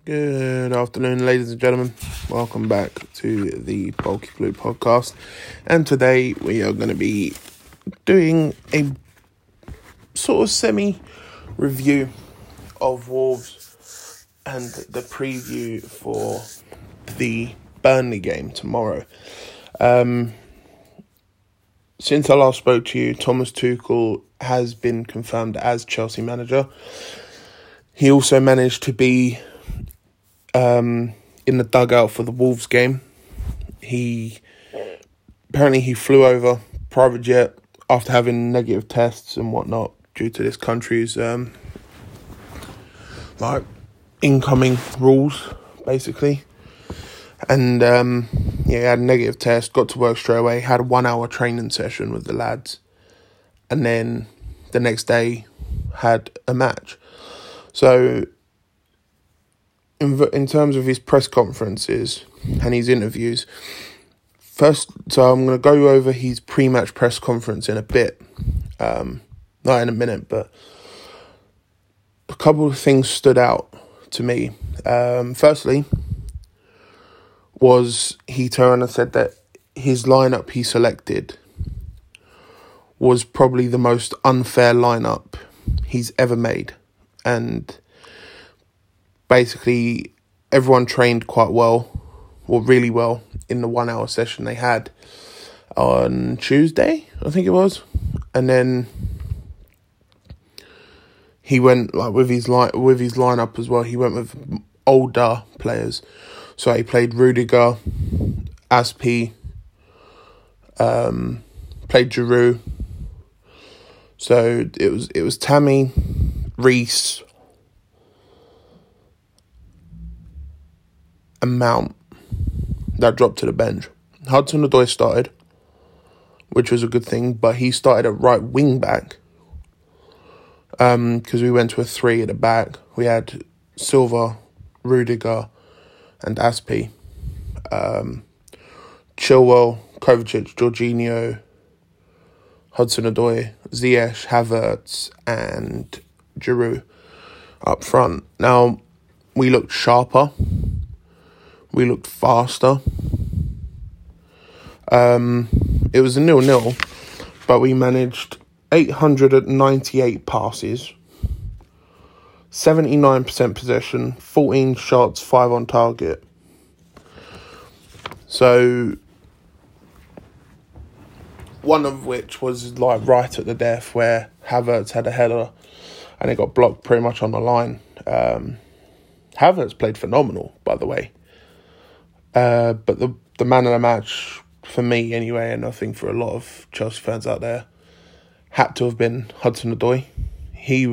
Good afternoon, ladies and gentlemen. Welcome back to the Bulky Blue podcast. And today we are going to be doing a sort of semi-review of Wolves and the preview for the Burnley game tomorrow. Since I last spoke to you, Thomas Tuchel has been confirmed as Chelsea manager. He also managed to be in the dugout for the Wolves game. He flew over private jet after having negative tests and whatnot due to this country's incoming rules, basically. And he had a negative test, got to work straight away, had a 1 hour training session with the lads, and then the next day had a match. So in terms of his press conferences and his interviews, so I'm going to go over his pre-match press conference in a bit, not in a minute, but a couple of things stood out to me. Firstly, was he turned and said that his lineup he selected was probably the most unfair lineup he's ever made, and basically, everyone trained quite well, or really well, in the 1 hour session they had on Tuesday, I think it was. And then he went with his lineup as well. He went with older players, so he played Rudiger, Aspi, played Giroud. So it was Tammy, Reece, and Mount that dropped to the bench. Hudson-Odoi started, which was a good thing, but he started at right wing back because we went to a 3 at the back. We had Silva, Rudiger, and Aspi. Chilwell, Kovacic, Jorginho, Hudson-Odoi, Ziyech, Havertz, and Giroud up front. Now, we looked sharper. We looked faster. It was a 0-0, but we managed 898 passes, 79% possession, 14 shots, 5 on target. So, one of which was right at the death where Havertz had a header and it got blocked pretty much on the line. Havertz played phenomenal, by the way. But the man of the match, for me anyway, and I think for a lot of Chelsea fans out there, had to have been Hudson-Odoi. He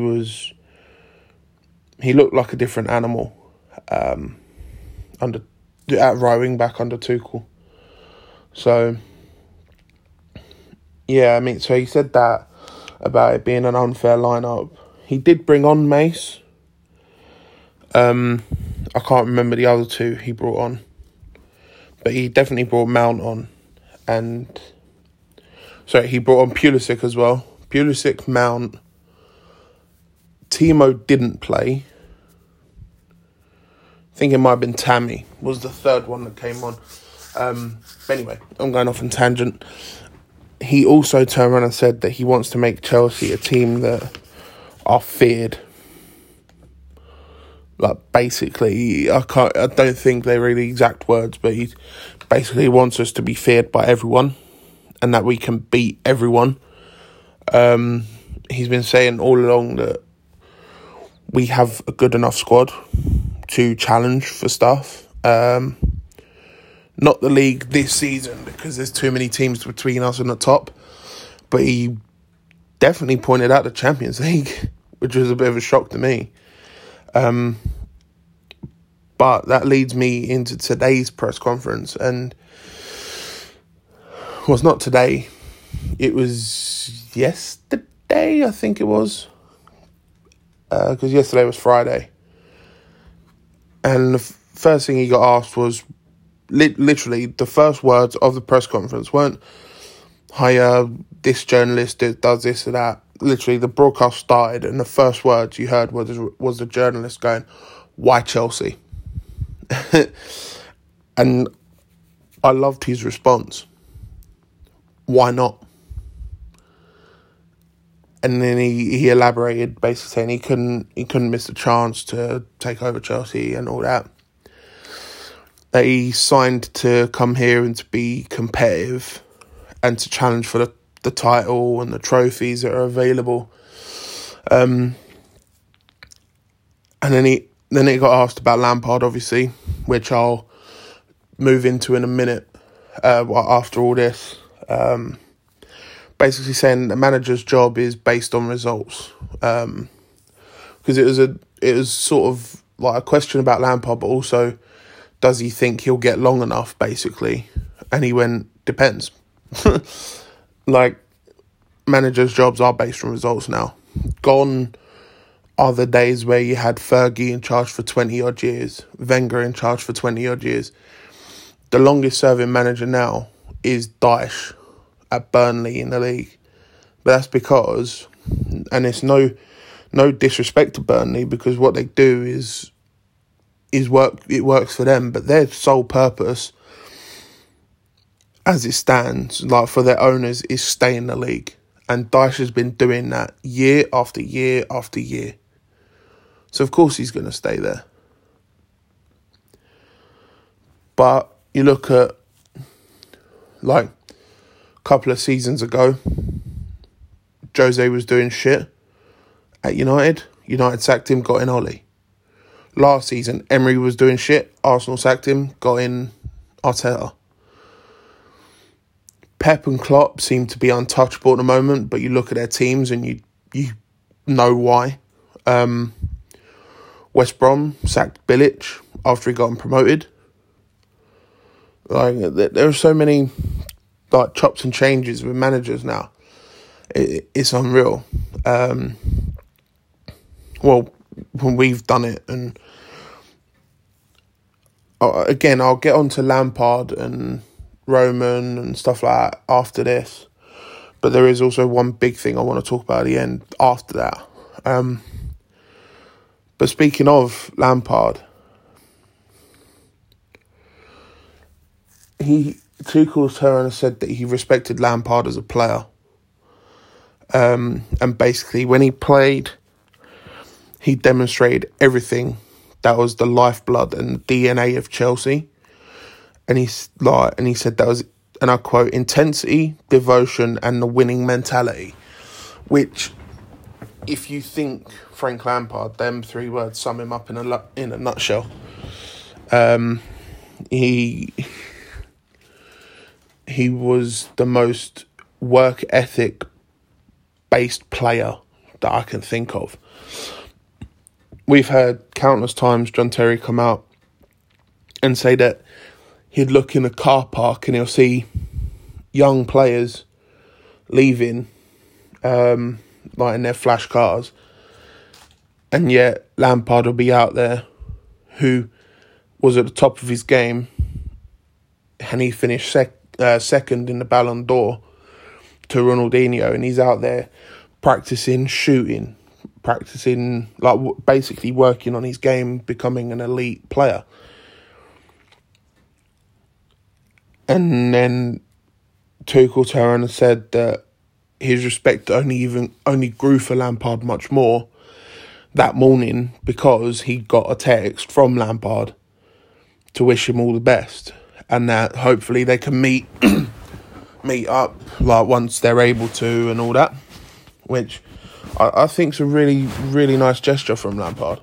looked like a different animal at right wing back under Tuchel. So, yeah, I mean, so he said that about it being an unfair lineup. He did bring on Mace. I can't remember the other two he brought on. But he definitely brought Mount on. He brought on Pulisic as well. Pulisic, Mount. Timo didn't play. I think it might have been Tammy was the third one that came on. But anyway, I'm going off on tangent. He also turned around and said that he wants to make Chelsea a team that are feared. Basically, I don't think they were the exact words, but he basically wants us to be feared by everyone and that we can beat everyone. He's been saying all along that we have a good enough squad to challenge for stuff. Not the league this season because there's too many teams between us and the top, but he definitely pointed out the Champions League, which was a bit of a shock to me. But that leads me into today's press conference, and was not today. It was yesterday, I think it was, because yesterday was Friday. And the first thing he got asked was literally the first words of the press conference weren't, "Hi, this journalist does this or that." Literally, the broadcast started, and the first words you heard was the journalist going, "Why Chelsea?" And I loved his response. Why not? And then he elaborated, basically saying he couldn't miss the chance to take over Chelsea and all that. That he signed to come here and to be competitive and to challenge for the title and the trophies that are available. And then he got asked about Lampard, obviously, which I'll move into in a minute after all this. Basically saying the manager's job is based on results. Because it was sort of like a question about Lampard, but also, does he think he'll get long enough, basically? And he went, depends. Like, managers' jobs are based on results now. Gone are the days where you had Fergie in charge for 20-odd years, Wenger in charge for 20-odd years. The longest-serving manager now is Dyche at Burnley in the league. But that's because, and it's no disrespect to Burnley, because what they do is work. It works for them, but their sole purpose, as it stands, like for their owners, is stay in the league. And Dyche has been doing that year after year after year. So of course he's going to stay there. But you look at, like, a couple of seasons ago, Jose was doing shit at United. United sacked him, got in Ole. Last season, Emery was doing shit. Arsenal sacked him, got in Arteta. Pep and Klopp seem to be untouchable at the moment, but you look at their teams and you know why. West Brom sacked Bilic after he got him promoted. Like, there are so many like chops and changes with managers now. It's unreal. Well, when we've done it, and again, I'll get on to Lampard and Roman and stuff like that after this. But there is also one big thing I want to talk about at the end after that. But speaking of Lampard, Tuchel's turn said that he respected Lampard as a player. And basically, when he played, he demonstrated everything that was the lifeblood and DNA of Chelsea. And he said that was, and I quote, intensity, devotion, and the winning mentality. Which, if you think Frank Lampard, them three words sum him up in a nutshell. He was the most work ethic based player that I can think of. We've heard countless times John Terry come out and say that he'd look in a car park and he'll see young players leaving, like in their flash cars, and yet Lampard will be out there, who was at the top of his game, and he finished second in the Ballon d'Or to Ronaldinho, and he's out there practicing shooting, practicing, like, basically working on his game, becoming an elite player. And then Tuchel turned and said that his respect only grew for Lampard much more that morning because he got a text from Lampard to wish him all the best, and that hopefully they can meet up, like, once they're able to and all that, which I think is a really, really nice gesture from Lampard.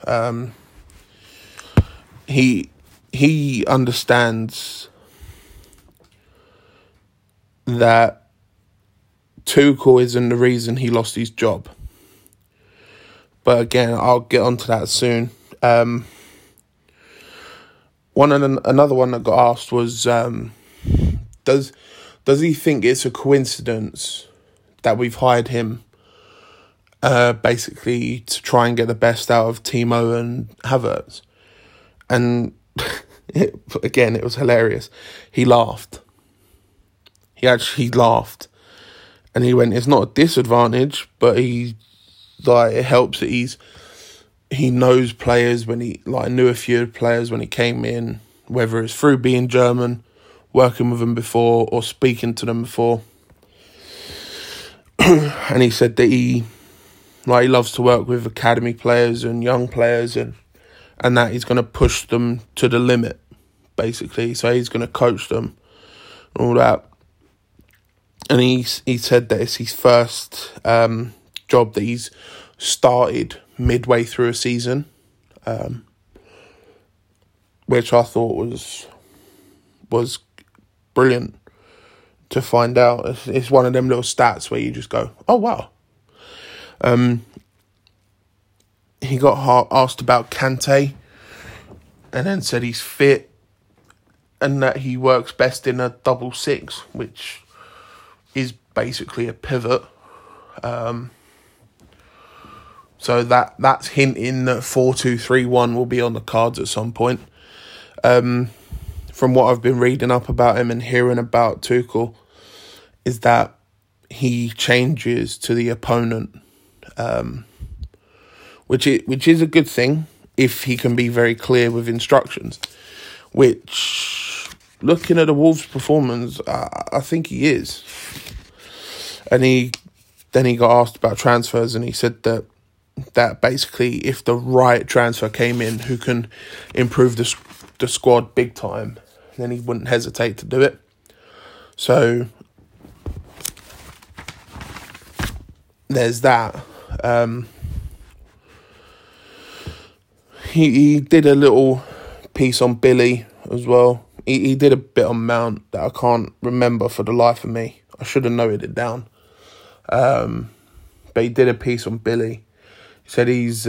He understands that Tuchel isn't the reason he lost his job. But again, I'll get onto that soon. Another one that got asked was, does he think it's a coincidence that we've hired him basically to try and get the best out of Timo and Havertz? And it was hilarious. He laughed. He actually laughed. And he went, it's not a disadvantage, but it helps that he knows players knew a few players when he came in, whether it's through being German, working with them before, or speaking to them before. And he said that he loves to work with academy players and young players, and that he's going to push them to the limit, basically. So he's going to coach them and all that. And he said that it's his first job that he's started midway through a season, which I thought was brilliant to find out. It's one of them little stats where you just go, oh wow. He got asked about Kante, and then said he's fit and that he works best in a 6-6, which is basically a pivot. So that's hinting that 4-2-3-1 will be on the cards at some point. From what I've been reading up about him and hearing about Tuchel, is that he changes to the opponent, which is a good thing if he can be very clear with instructions. Which, looking at the Wolves' performance, I think he is. And then he got asked about transfers, and he said that basically if the right transfer came in who can improve the squad big time, then he wouldn't hesitate to do it. So there's that. He did a little piece on Billy as well. He did a bit on Mount that I can't remember for the life of me. I should have noted it down. But he did a piece on Billy. He said he's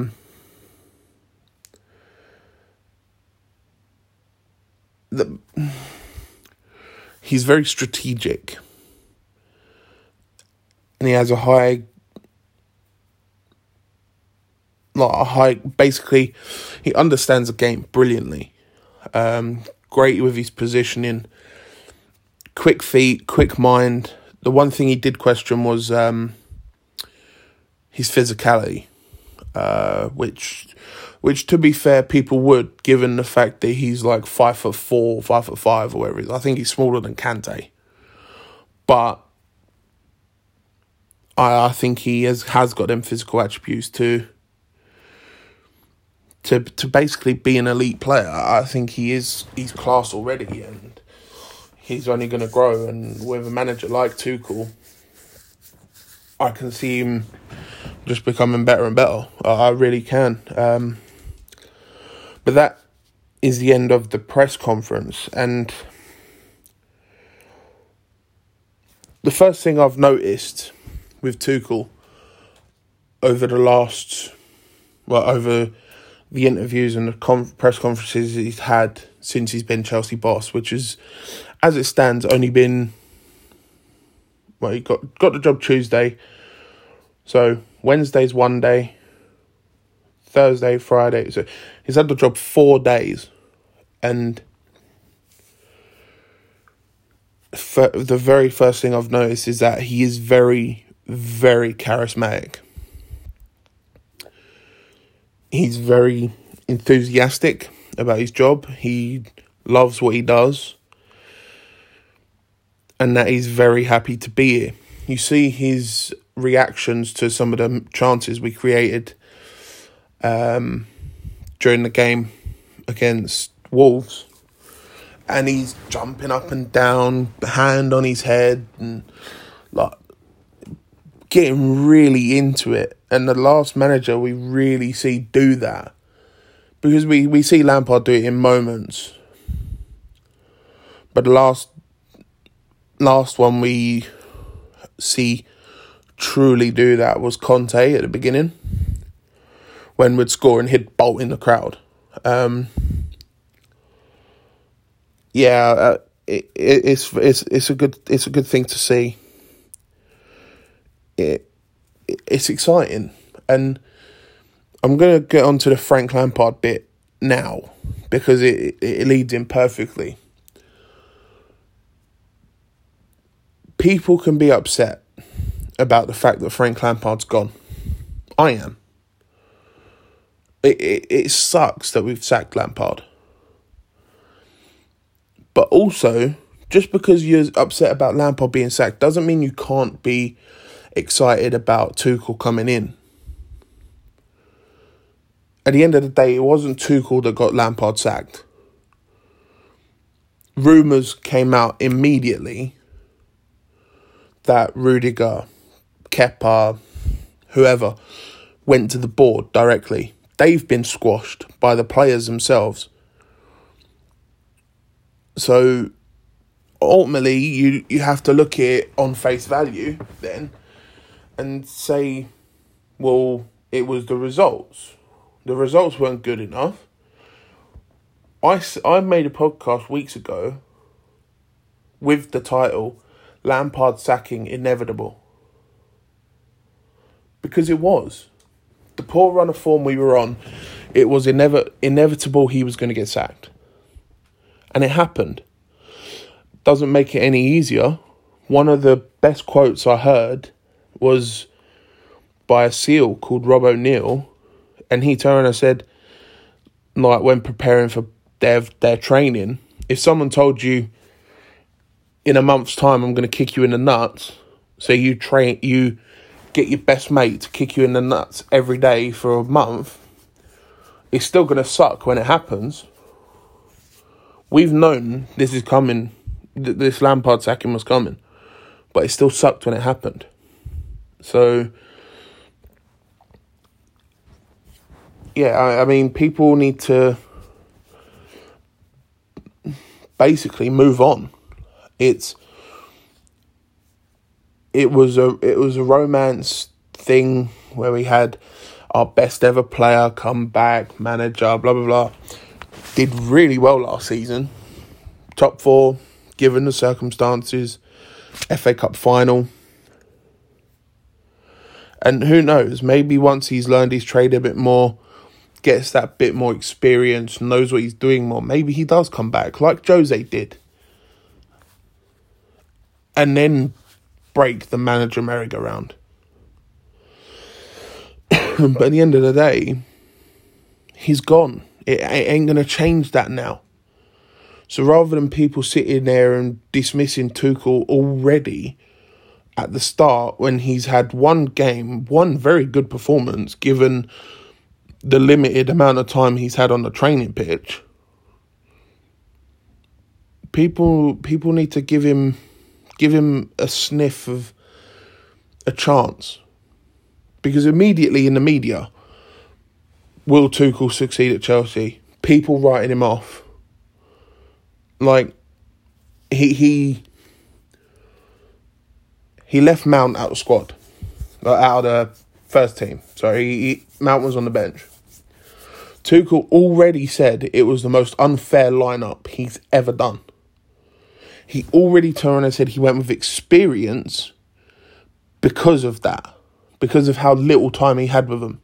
he's very strategic, and he has basically he understands the game brilliantly. Great with his positioning, quick feet, quick mind. The one thing he did question was his physicality, which to be fair, people would, given the fact that he's like 5'4", 5'5", or whatever it is. I think he's smaller than Kante, but I think he has got them physical attributes to basically be an elite player. I think he's class already, and he's only going to grow. And with a manager like Tuchel, I can see him just becoming better and better. I really can. But that is the end of the press conference. And the first thing I've noticed with Tuchel over the interviews and the press conferences he's had since he's been Chelsea boss, which is, as it stands, only been... Well, he got the job Tuesday. So Wednesday's one day, Thursday, Friday. So he's had the job 4 days. And the very first thing I've noticed is that he is very, very charismatic. He's very enthusiastic about his job. He loves what he does. And that he's very happy to be here. You see his reactions to some of the chances we created during the game against Wolves. And he's jumping up and down, hand on his head, and like getting really into it. And the last manager we really see do that, because we see Lampard do it in moments, but the last one we see truly do that was Conte at the beginning, when we'd score and he'd bolt in the crowd. It's a good thing to see. It's exciting, and I'm going to get onto the Frank Lampard bit now because it leads in perfectly. People can be upset about the fact that Frank Lampard's gone. I am. It sucks that we've sacked Lampard. But also, just because you're upset about Lampard being sacked doesn't mean you can't be excited about Tuchel coming in. At the end of the day, it wasn't Tuchel that got Lampard sacked. Rumours came out immediately that Rudiger, Kepa, whoever, went to the board directly. They've been squashed by the players themselves. So ultimately, you have to look at it on face value then and say, well, it was the results. The results weren't good enough. I made a podcast weeks ago with the title, Lampard sacking inevitable. Because it was. The poor run of form we were on, it was inevitable he was going to get sacked. And it happened. Doesn't make it any easier. One of the best quotes I heard was by a SEAL called Rob O'Neill. And he turned and said, like when preparing for their training, if someone told you in a month's time I'm going to kick you in the nuts, so you get your best mate to kick you in the nuts every day for a month, it's still going to suck when it happens. We've known this is coming, this Lampard sacking was coming, but it still sucked when it happened. So, yeah, I mean, people need to basically move on. It was a romance thing where we had our best ever player come back, manager, blah, blah, blah. Did really well last season. Top 4, given the circumstances. FA Cup final. And who knows, maybe once he's learned his trade a bit more, gets that bit more experience, knows what he's doing more, maybe he does come back, like Jose did. And then break the manager merry-go-round. But at the end of the day, he's gone. It ain't going to change that now. So rather than people sitting there and dismissing Tuchel already at the start when he's had one game, one very good performance, given the limited amount of time he's had on the training pitch, people need to give him a sniff of a chance. Because immediately in the media, will Tuchel succeed at Chelsea? People writing him off. Like, he left Mount out of the squad. Out of the first team. Sorry, Mount was on the bench. Tuchel already said it was the most unfair lineup he's ever done. He already turned and said he went with experience because of that. Because of how little time he had with them.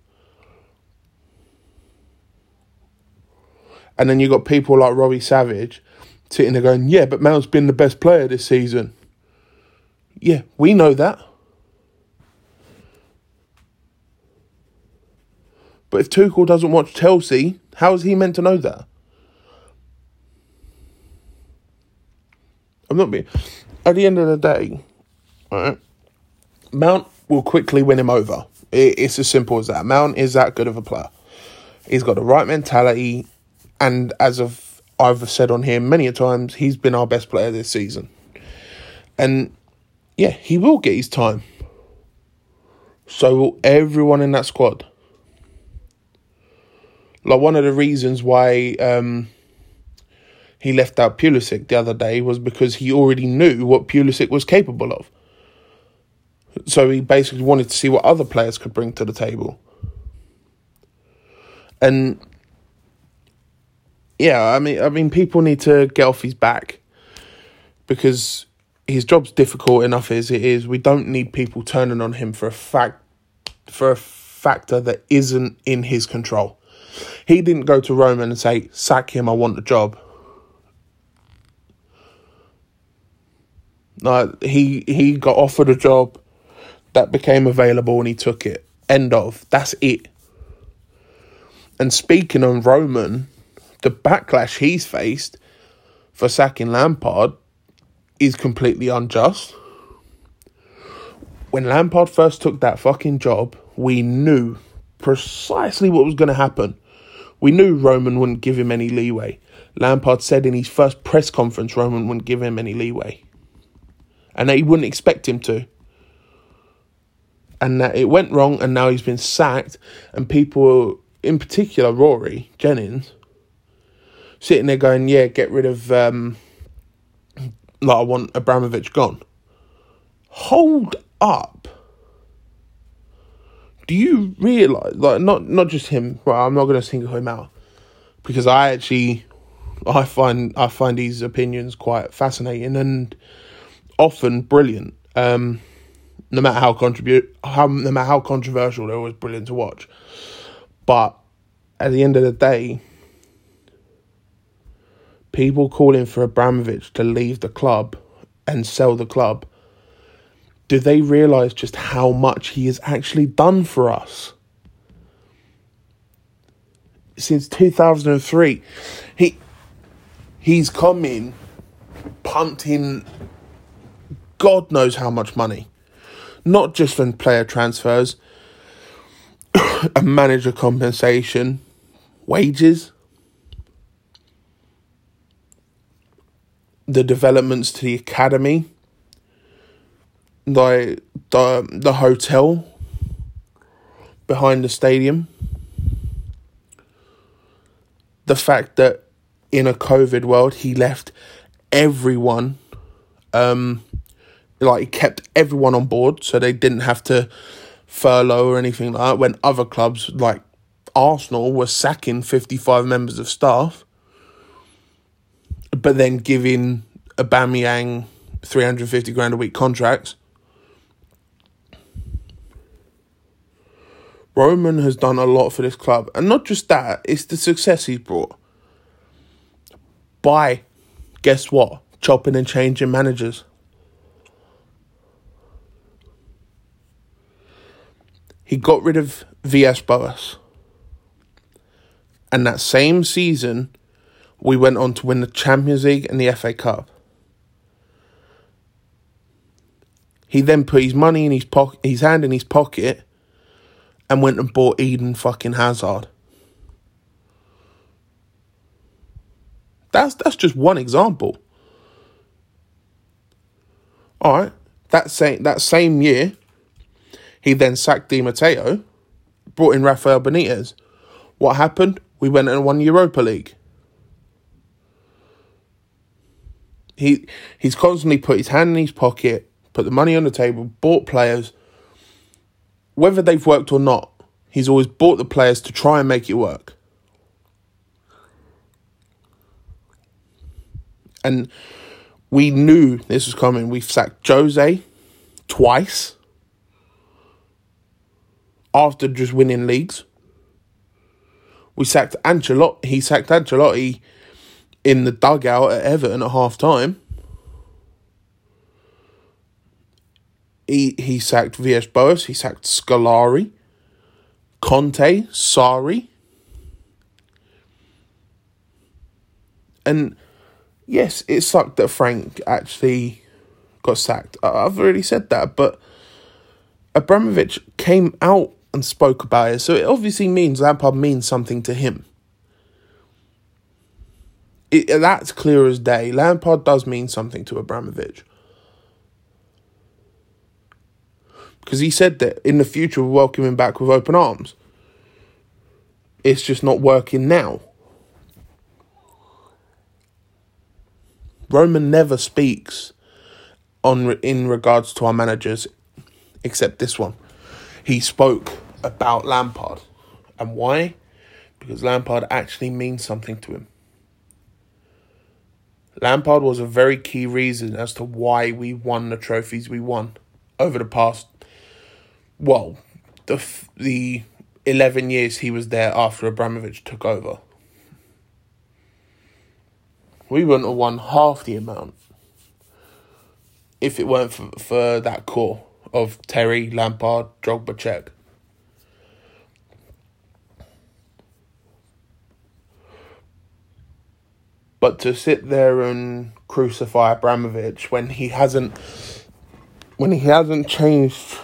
And then you got people like Robbie Savage sitting there going, yeah, but Mount's been the best player this season. Yeah, we know that. But if Tuchel doesn't watch Chelsea, how is he meant to know that? I'm not being... At the end of the day, right, Mount will quickly win him over. It's as simple as that. Mount is that good of a player. He's got the right mentality, and as I've said on here many a times, he's been our best player this season. And yeah, he will get his time. So will everyone in that squad. Like, one of the reasons why he left out Pulisic the other day was because he already knew what Pulisic was capable of. So he basically wanted to see what other players could bring to the table. And yeah, I mean, people need to get off his back because his job's difficult enough as it is. We don't need people turning on him for a factor that isn't in his control. He didn't go to Roman and say, sack him, I want the job. No, he got offered a job that became available and he took it. End of. That's it. And speaking on Roman, the backlash he's faced for sacking Lampard is completely unjust. When Lampard first took that fucking job, we knew precisely what was going to happen. We knew Roman wouldn't give him any leeway. Lampard said in his first press conference Roman wouldn't give him any leeway. And that he wouldn't expect him to. And that it went wrong, and now he's been sacked. And people, in particular Rory Jennings, sitting there going, yeah, get rid of, I want Abramovich gone. Hold up. Do you realise, not just him, well, I'm not going to single him out, because I find his opinions quite fascinating and often brilliant. No matter how controversial, they're always brilliant to watch. But at the end of the day, people calling for Abramovich to leave the club and sell the club, do they realise just how much he has actually done for us? Since 2003, he's come in, pumped in God knows how much money. Not just from player transfers, a manager compensation, wages, the developments to the academy, the hotel behind the stadium, the fact that in a COVID world he left everyone, he kept everyone on board, so they didn't have to furlough or anything like that, when other clubs like Arsenal were sacking 55 members of staff, but then giving Aubameyang 350 grand a week contracts. Roman has done a lot for this club. And not just that, it's the success he's brought. By, guess what? Chopping and changing managers. He got rid of Villas-Boas. And that same season, we went on to win the Champions League and the FA Cup. He then put his money in his hand in his pocket, and went and bought Eden fucking Hazard. That's just one example. All right, that same year, he then sacked Di Matteo, brought in Rafael Benitez. What happened? We went and won Europa League. He's constantly put his hand in his pocket, put the money on the table, bought players. Whether they've worked or not, he's always bought the players to try and make it work. And we knew this was coming. We've sacked Jose twice after just winning leagues. We sacked Ancelotti. He sacked Ancelotti in the dugout at Everton at half-time. He sacked Villas-Boas. He sacked Scolari, Conte, Sarri. And yes, it sucked that Frank actually got sacked. I've already said that, but Abramovich came out and spoke about it. So it obviously means Lampard means something to him. That's clear as day. Lampard does mean something to Abramovich. Because he said that in the future we'll welcome him back with open arms. It's just not working now. Roman never speaks in regards to our managers, except this one. He spoke about Lampard. And why? Because Lampard actually means something to him. Lampard was a very key reason as to why we won the trophies we won over the past, the 11 years he was there after Abramovich took over. We wouldn't have won half the amount if it weren't for that core of Terry, Lampard, Drogba, Cech. But to sit there and crucify Abramovich when he hasn't changed,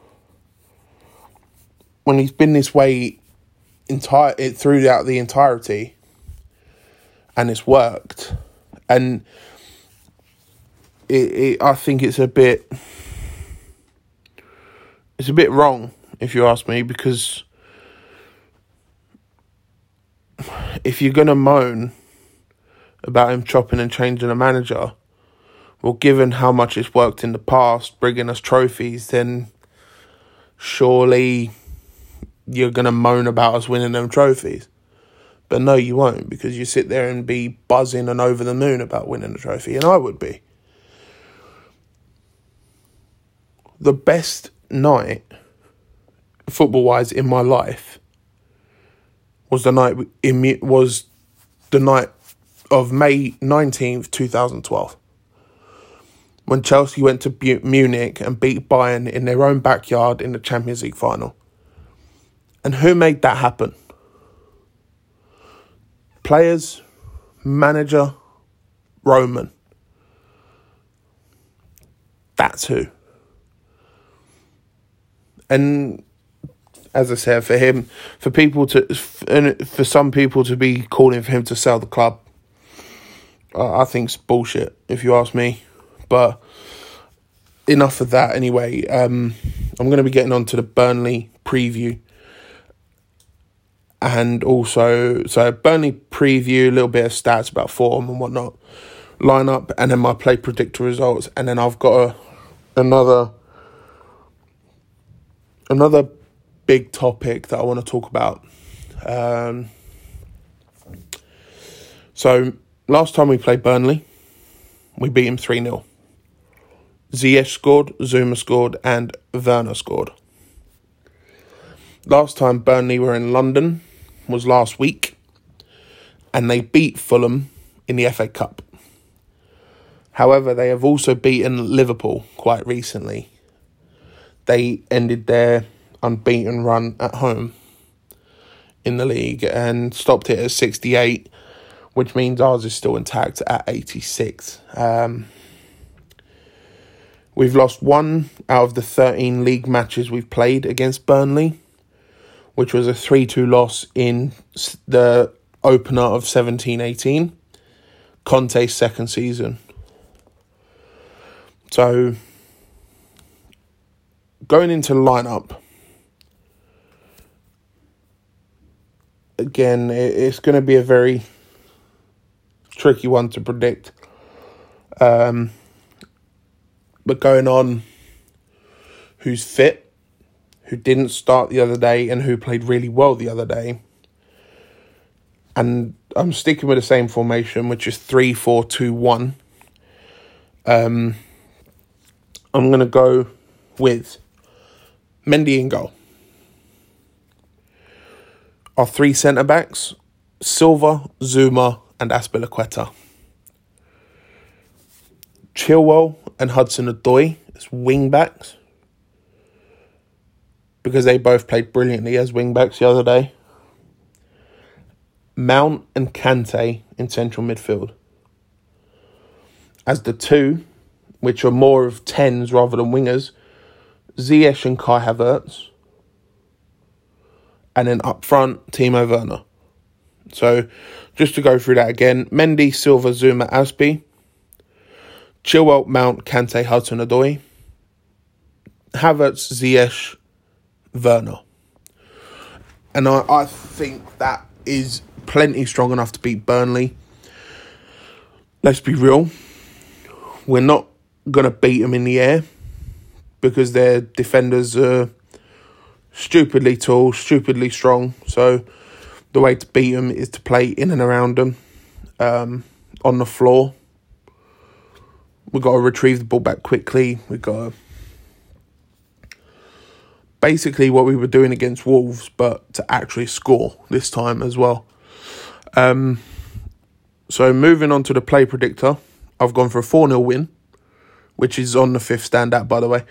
when he's been this way throughout the entirety, and it's worked, and I think it's a bit wrong, if you ask me, because if you're going to moan about him chopping and changing a manager, well, given how much it's worked in the past, bringing us trophies, then surely you're going to moan about us winning them trophies. But no, you won't, because you sit there and be buzzing and over the moon about winning the trophy, and I would be. The best night, football-wise, in my life was the night of May 19th, 2012, when Chelsea went to Munich and beat Bayern in their own backyard in the Champions League final. And who made that happen? Players, manager, Roman. That's who. And as I said, for some people to be calling for him to sell the club, I think it's bullshit, if you ask me. But enough of that anyway. I'm going to be getting on to the Burnley preview. And also, so Burnley preview, a little bit of stats about form and whatnot, lineup, and then my play predictor results. And then I've got another big topic that I want to talk about. So last time we played Burnley, we beat him 3-0. Ziyech scored, Zuma scored, and Werner scored. Last time Burnley were in London was last week, and they beat Fulham in the FA Cup. However, they have also beaten Liverpool quite recently. They ended their unbeaten run at home in the league and stopped it at 68, which means ours is still intact at 86. We've lost 1 out of the 13 league matches we've played against Burnley, which was a 3-2 loss in the opener of 17-18, Conte's second season. So, going into the lineup, again, it's going to be a very tricky one to predict. But going on who's fit, who didn't start the other day, and who played really well the other day. And I'm sticking with the same formation, which is 3-4-2-1. I'm going to go with Mendy in goal. Our 3 centre-backs, Silva, Zuma and Azpilicueta. Chilwell and Hudson-Odoi as wing-backs, because they both played brilliantly as wing-backs the other day. Mount and Kante in central midfield. As the 2, which are more of 10s rather than wingers, Ziyech and Kai Havertz. And then up front, Timo Werner. So, just to go through that again, Mendy, Silva, Zuma, Azpi. Chilwell, Mount, Kante, Hudson-Odoi. Havertz, Ziyech, Werner. And I think that is plenty strong enough to beat Burnley. Let's be real. We're not going to beat them in the air because their defenders are stupidly tall, stupidly strong. So the way to beat them is to play in and around them on the floor. We've got to retrieve the ball back quickly. We've got to basically what we were doing against Wolves, but to actually score this time as well. So moving on to the play predictor, I've gone for a 4-0 win, which is on the 5th standout, by the way.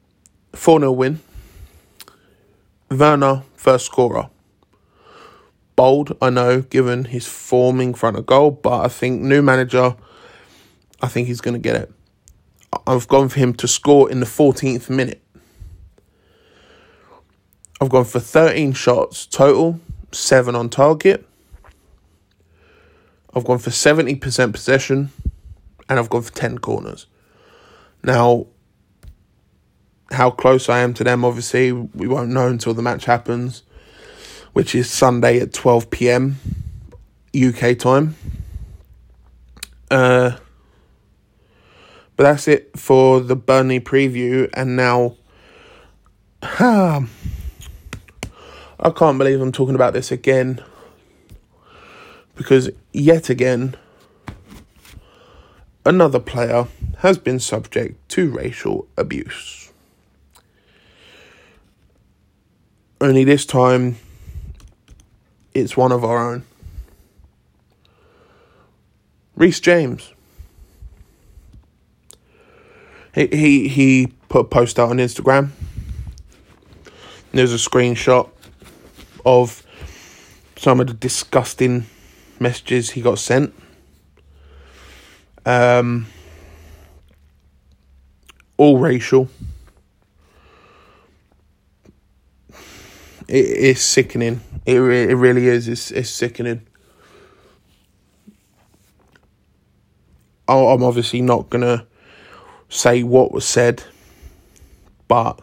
4-0 win. Werner, first scorer. bold, I know, given his form in front of goal, but I think new manager, I think he's going to get it. I've gone for him to score in the 14th minute. I've gone for 13 shots total, 7 on target. I've gone for 70% possession, and I've gone for 10 corners. Now, how close I am to them, obviously, we won't know until the match happens, which is Sunday at 12 p.m. UK time. But that's it for the Burnley preview. And now, I can't believe I'm talking about this again, because yet again, another player has been subject to racial abuse. Only this time, it's one of our own. Reece James. He put a post out on Instagram. There's a screenshot of some of the disgusting messages he got sent. All racial. It's sickening. It really is. It's sickening. I'm obviously not going to say what was said, but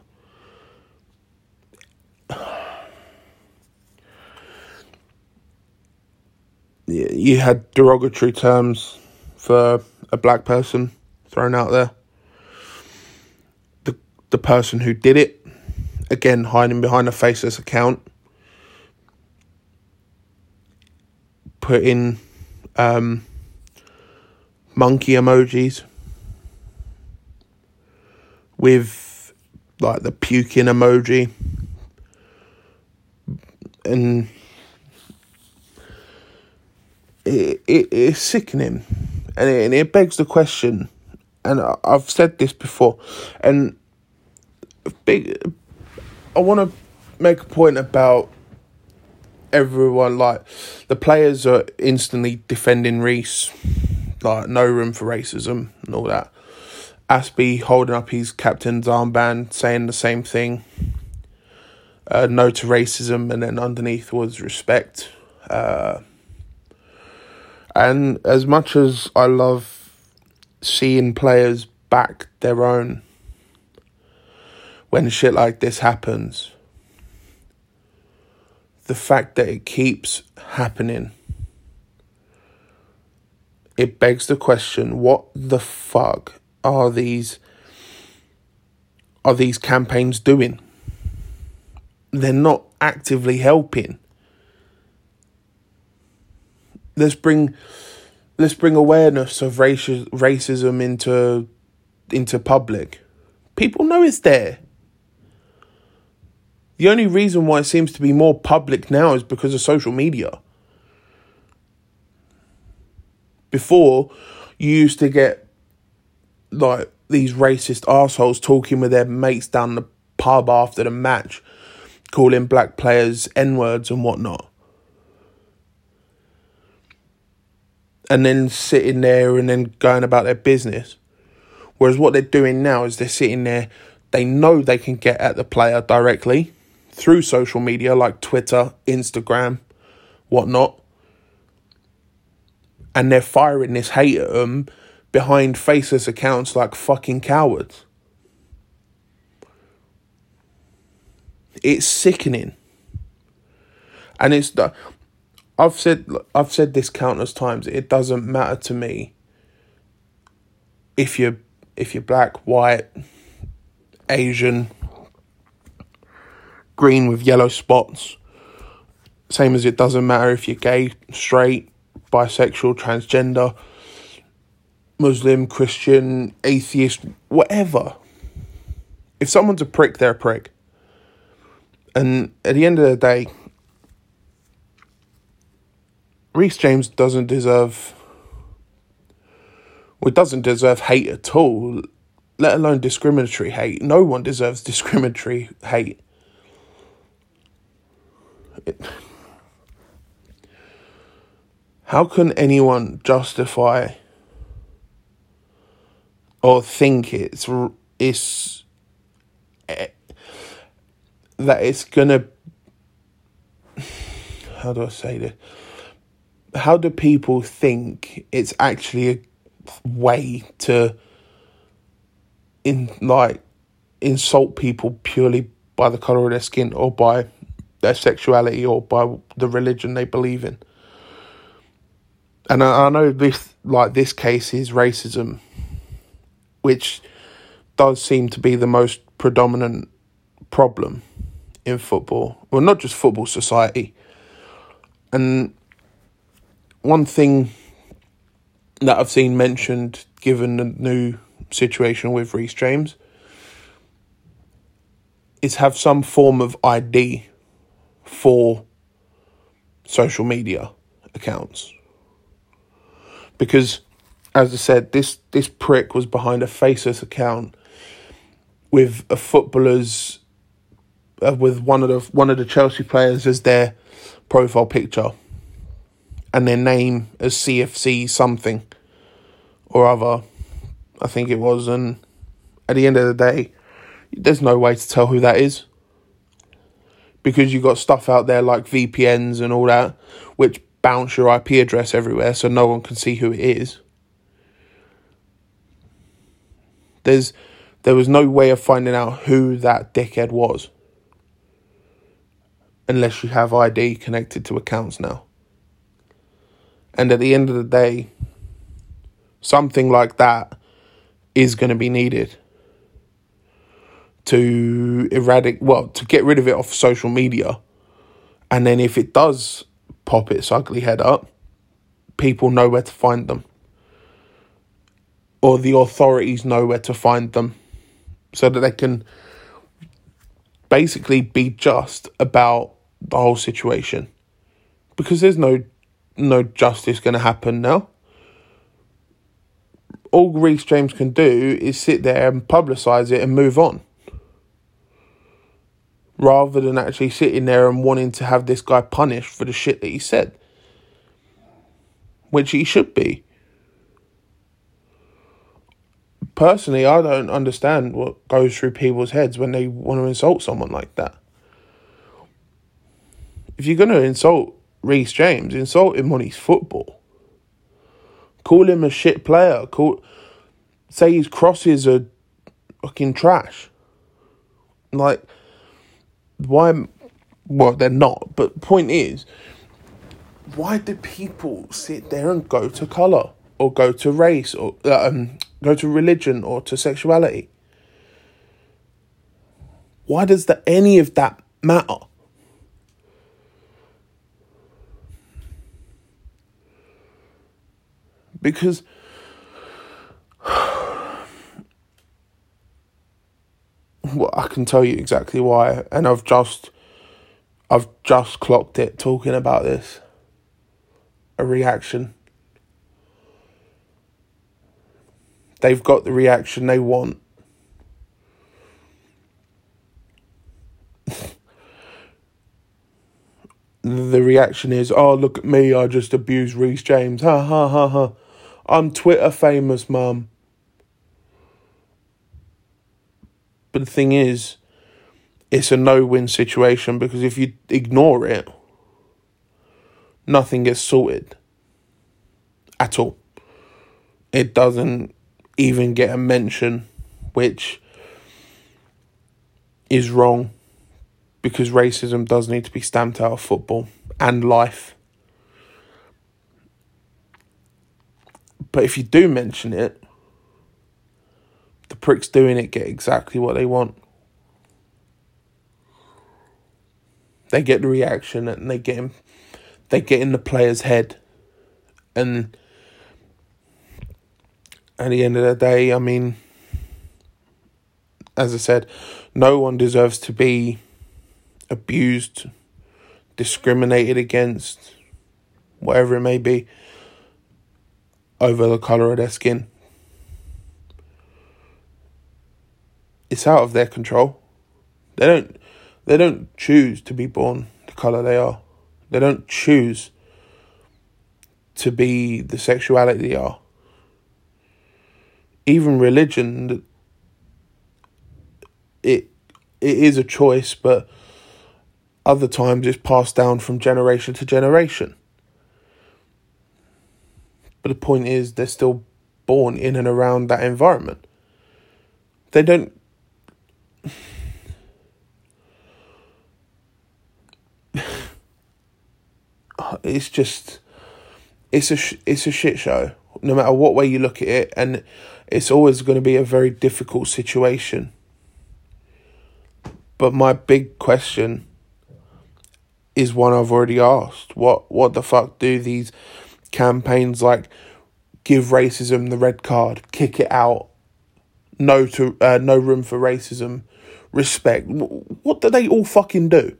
you had derogatory terms for a black person thrown out there. The person who did it, again, hiding behind a faceless account, put in monkey emojis with like the puking emoji, and it's sickening, and it begs the question, and I've said this before, and I want to make a point about everyone, like the players are instantly defending Reece, like no room for racism and all that. Aspie holding up his captain's armband, saying the same thing, no to racism, and then underneath was respect. And as much as I love seeing players back their own when shit like this happens, the fact that it keeps happening, it begs the question, what the fuck are these campaigns doing? They're not actively helping. Let's bring awareness of racism into public. People know it's there. The only reason why it seems to be more public now is because of social media. Before, you used to get like these racist assholes talking with their mates down the pub after the match, calling black players N-words and whatnot. And then sitting there and then going about their business. Whereas what they're doing now is they're sitting there, they know they can get at the player directly through social media like Twitter, Instagram, whatnot. And they're firing this hate at them behind faceless accounts like fucking cowards. It's sickening. And I've said this countless times. It doesn't matter to me if you're black, white, Asian, green with yellow spots. Same as it doesn't matter if you're gay, straight, bisexual, transgender, Muslim, Christian, atheist, whatever. If someone's a prick, they're a prick. And at the end of the day, Reece James doesn't deserve hate at all, let alone discriminatory hate. No one deserves discriminatory hate. How can anyone justify or think that it's gonna, how do I say this? How do people think it's actually a way to insult people purely by the colour of their skin or by their sexuality or by the religion they believe in? And I know this case is racism, which does seem to be the most predominant problem in football. Well, not just football, society. And one thing that I've seen mentioned, given the new situation with Reece James, is have some form of ID for social media accounts. Because, as I said, this prick was behind a faceless account with a footballer's, with one of the Chelsea players as their profile picture, and their name as CFC something or other, I think it was. And at the end of the day, there's no way to tell who that is, because you got stuff out there like VPNs and all that, which bounce your IP address everywhere so no one can see who it is. There was no way of finding out who that dickhead was unless you have ID connected to accounts now. And at the end of the day, something like that is going to be needed to get rid of it off social media. And then if it does pop its ugly head up, people know where to find them. Or the authorities know where to find them, so that they can basically be just about the whole situation. Because there's no justice going to happen now. All Reece James can do is sit there and publicise it and move on, rather than actually sitting there and wanting to have this guy punished for the shit that he said, which he should be. Personally, I don't understand what goes through people's heads when they want to insult someone like that. If you're going to insult Reece James, insult him on his football. Call him a shit player. Say his crosses are fucking trash. Like, why? Well, they're not. But point is, why do people sit there and go to colour or go to race or go to religion or to sexuality? Why does any of that matter? Because well, I can tell you exactly why, and I've just clocked it talking about this. A reaction. They've got the reaction they want. The reaction is, oh, look at me, I just abused Reece James. Ha, ha, ha, ha. I'm Twitter famous, mum. But the thing is, it's a no-win situation, because if you ignore it, nothing gets sorted. At all. It doesn't even get a mention, which is wrong, because racism does need to be stamped out of football and life. But if you do mention it, the pricks doing it get exactly what they want. They get the reaction, and they get in the player's head. And at the end of the day, I mean, as I said, no one deserves to be abused, discriminated against, whatever it may be, over the colour of their skin. It's out of their control. They don't choose to be born the colour they are. They don't choose to be the sexuality they are. Even religion, it is a choice, but other times it's passed down from generation to generation. But the point is, they're still born in and around that environment. They don't... It's just... It's a shit show, no matter what way you look at it, and it's always going to be a very difficult situation. But my big question is one I've already asked. What the fuck do these campaigns like give racism the red card, kick it out, no room for racism, respect? What do they all fucking do?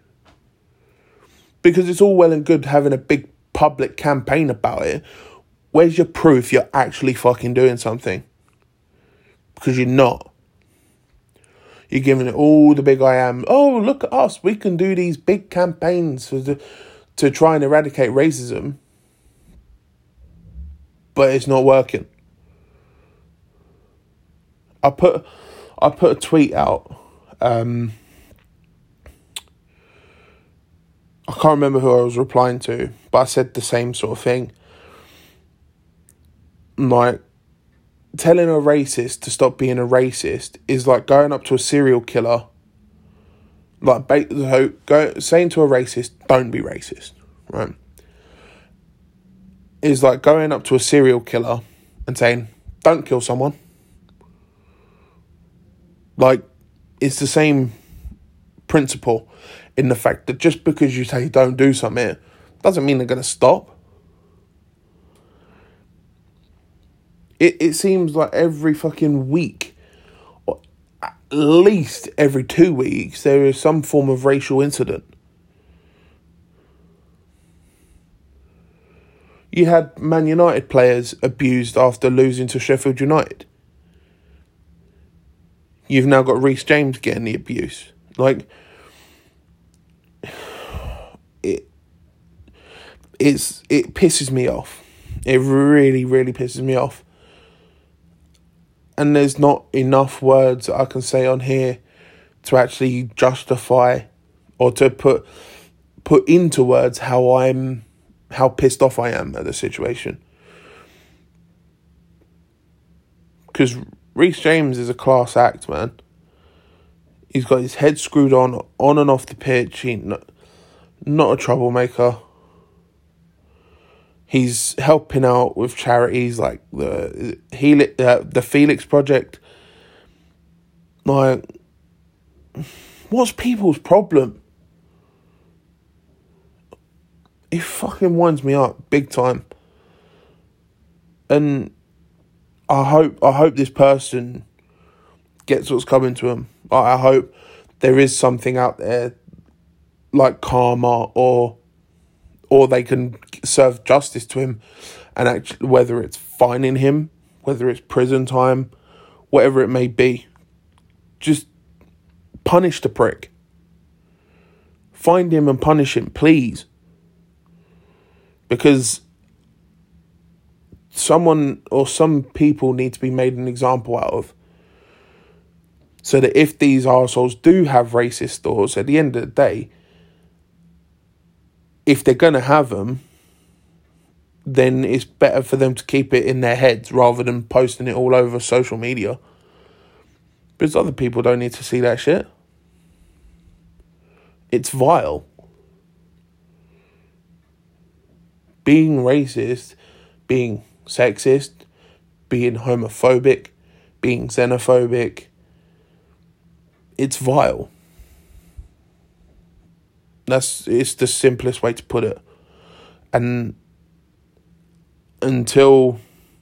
Because it's all well and good having a big public campaign about it. Where's your proof you're actually fucking doing something? Because you're not. You're giving it all the big I am. Oh, look at us. We can do these big campaigns to try and eradicate racism. But it's not working. I put a tweet out. I can't remember who I was replying to, but I said the same sort of thing. Like, telling a racist to stop being a racist is like going up to a serial killer, saying to a racist, don't be racist, right? Is like going up to a serial killer and saying, don't kill someone. Like, it's the same principle in the fact that just because you say don't do something doesn't mean they're going to stop. It seems like every fucking week, or at least every 2 weeks, there is some form of racial incident. You had Man United players abused after losing to Sheffield United. You've now got Reece James getting the abuse. Like, it pisses me off. It really, really pisses me off. And there's not enough words that I can say on here to actually justify or to put into words how pissed off I am at the situation. Because Reece James is a class act, man. He's got his head screwed on and off the pitch. He's not a troublemaker. He's helping out with charities like the Felix Project. Like, what's people's problem? It fucking winds me up big time. And I hope this person gets what's coming to him. I hope there is something out there like karma, or they can serve justice to him, and actually, whether it's fining him, whether it's prison time, whatever it may be, just punish the prick. Find him and punish him, please. Because someone or some people need to be made an example out of. So that if these arseholes do have racist thoughts, at the end of the day, if they're going to have them, then it's better for them to keep it in their heads rather than posting it all over social media. Because other people don't need to see that shit. It's vile. Being racist, being sexist, being homophobic, being xenophobic, it's vile. It's the simplest way to put it. And until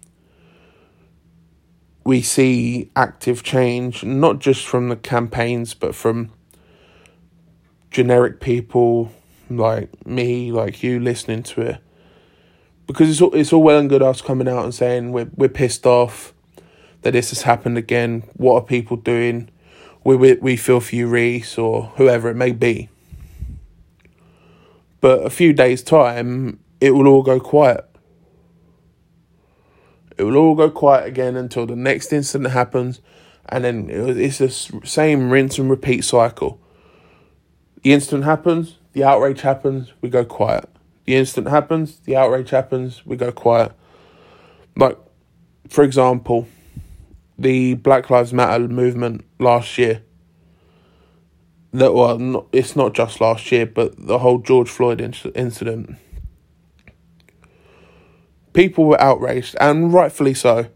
we see active change, not just from the campaigns, but from generic people like me, like you, listening to it. Because it's all well and good us coming out and saying we're pissed off that this has happened again. What are people doing? We feel for you, Reece, or whoever it may be. But a few days' time, it will all go quiet. It will all go quiet again until the next incident happens, and then it's the same rinse and repeat cycle. The incident happens, the outrage happens, we go quiet. The incident happens, the outrage happens, we go quiet. Like, for example, the Black Lives Matter movement last year. It's not just last year, but the whole George Floyd incident. People were outraged, and rightfully so.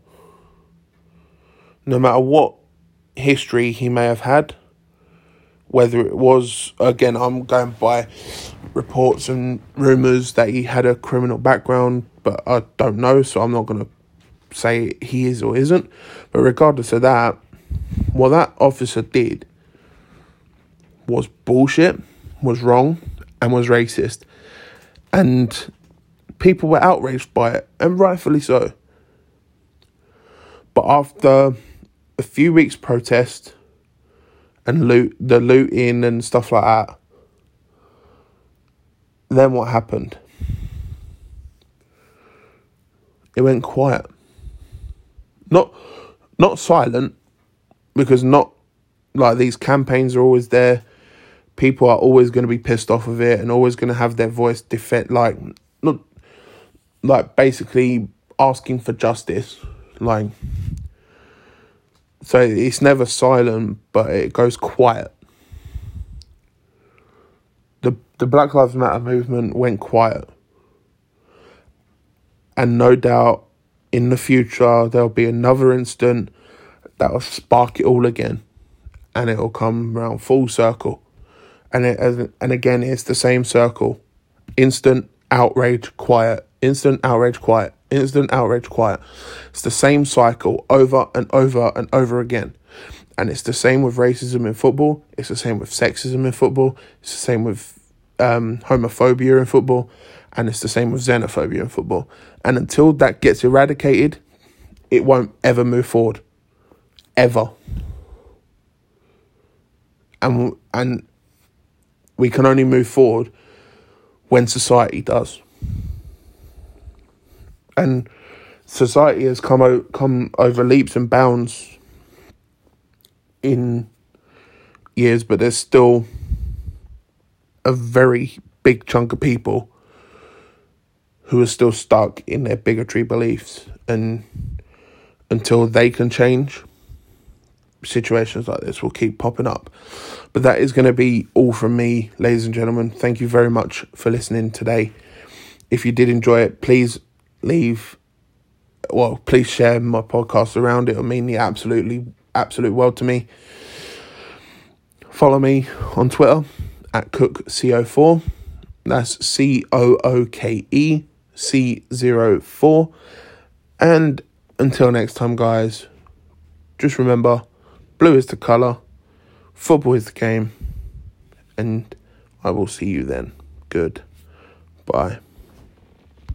No matter what history he may have had, whether it was, again, I'm going by reports and rumours that he had a criminal background, but I don't know, so I'm not going to say he is or isn't. But regardless of that, what that officer did was bullshit, was wrong, and was racist. And people were outraged by it, and rightfully so. But after a few weeks' protest and the looting and stuff like that, then what happened? It went quiet. Not silent, because not like these campaigns are always there. People are always going to be pissed off of it and always going to have their voice basically asking for justice. So it's never silent, but it goes quiet. The Black Lives Matter movement went quiet. And no doubt in the future there'll be another incident that will spark it all again. And it'll come around full circle. And again, it's the same circle. Instant outrage, quiet. Instant outrage, quiet. Instant outrage, quiet. It's the same cycle over and over and over again. And it's the same with racism in football. It's the same with sexism in football. It's the same with homophobia in football. And it's the same with xenophobia in football. And until that gets eradicated, it won't ever move forward. Ever. And we can only move forward when society does. And society has come over leaps and bounds in years, but there's still a very big chunk of people who are still stuck in their bigotry beliefs. And until they can change, situations like this will keep popping up. But that is going to be all from me, ladies and gentlemen. Thank you very much for listening today. If you did enjoy it, please share my podcast around. It'll mean the absolute world to me. Follow me on Twitter at CookCO4. That's COOKEC04. And until next time, guys, just remember, blue is the colour, football is the game, and I will see you then. Goodbye.